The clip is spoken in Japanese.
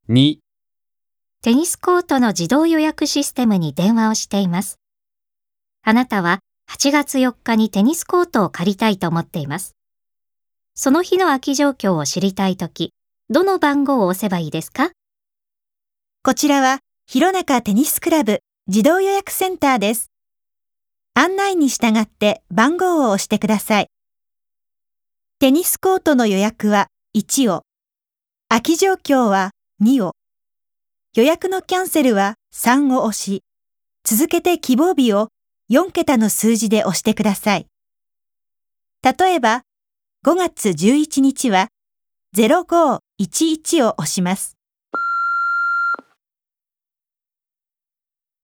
2、 テニスコートの自動予約システムに電話をしています。あなたは8月4日にテニスコートを借りたいと思っています。その日の空き状況を知りたいとき、どの番号を押せばいいですか？ こちらは弘中テニスクラブ自動予約センターです。案内に従って番号を押してください。テニスコートの予約は1を、空き状況は2を、予約のキャンセルは3を押し、続けて希望日を4桁の数字で押してください。例えば、5月11日は0511を押します。